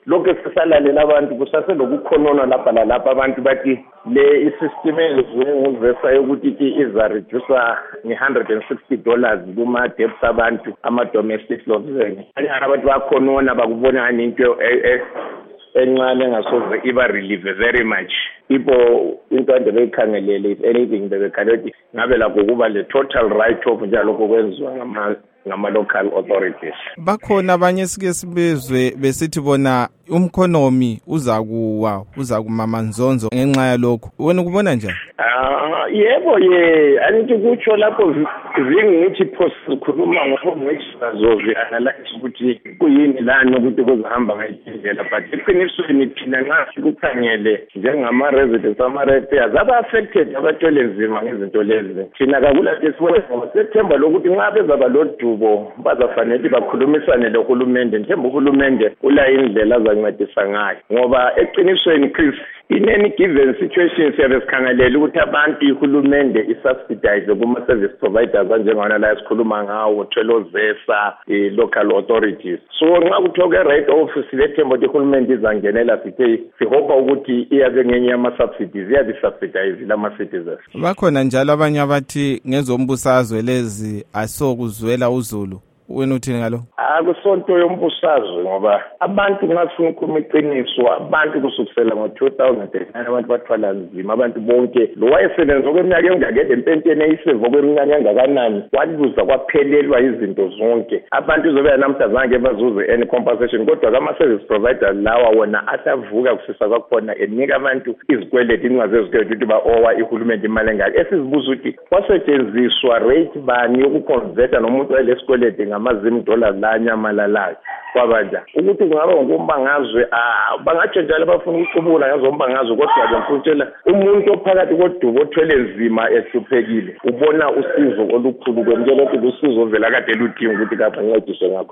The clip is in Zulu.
lokho sesalalela abantu kusaselokukhonona lapha lalapha abantu bathi le isystem engizivesa ukuthi iza reduce nge$160 kuma debts abantu ama-domestic loans. Abantu bakhonona bakubona into encane engasoze iba relieve very much. People into abekhangelele if anything bebekhangelele ngabe lakho kuba le total write off njalo kokwenziwa ngama-local authorities. Bakhona abanye sike sibezwe besithi bona umkhonomi uzakuma nzonzo ngenxa yalokho. Wena kubona njani? Yebo angithi kutsho lapho zingithi phosikhuluma ngokuthi analyze ukuthi kuyini lana ukuthi kuzahamba ngayindlela, but eqinisweni thina nxa sikukhangele njengama-residents ama-ratepayers aba-affected abathwele nzima ngezinto lezi. Thina kakulathi sibona ngoSeptember lokuthi nxa bezaba lodubo bazafanele bakhulumisane lohulumende, njemba uhulumende ula indlela azancedisa ngayo, ngoba eqinisweni Chris in any given situation siyabe sikhangelela ukuthi abantu ihulumende isubsidize kuma-service providers anjengona la esikhuluma ngawo Twelozesa, local authorities. So nxa kuthiwa ke-right off silethemba ukuthi ihulumende izangenela sihopa ukuthi iyabe ngenye yama-subsidies iyabe isubsidize lama-citizens. Bakhona njalo abanye abathi ngezombusazwe lezi asokuzwela uzulu. Wena uthini ngalo? Akusonto yombusazwe ngoba abantu ngafuna ukukhuluma iqiniso, abantu kusukisela ngo-2009 abantu bathwala nzima, abantu bonke lo wayesebenza okweminyaka engakede empenteni eyisevo kweminyaka engakanani waluza kwaphelelwa izinto zonke. Abantu izobela namhla zange bazuze any compensation, kodwa kama-service providers lawa wona atavuka kusisa kwakhona enika abantu izikweleti ingazezikweleti ukuthi ba-owa ihulumende imali engaka. Esizibuza ukuthi kwasetshenziswa rate bani yokuconverta nomuntu walesikweleti ngama-$0 la nyamalalayo kwabanja ukuthi kungaba ngokumbangazwe bangatsho njalo bafuna ukucubula ngazombangazwe, kodwa bemfutshela umuntu ophakathi kodubo othwele nzima ehluphekile ubona usizo olukhulu kwemkela ukuthi usizo vela kade ludinga ukuthi kabancediswe ngakho.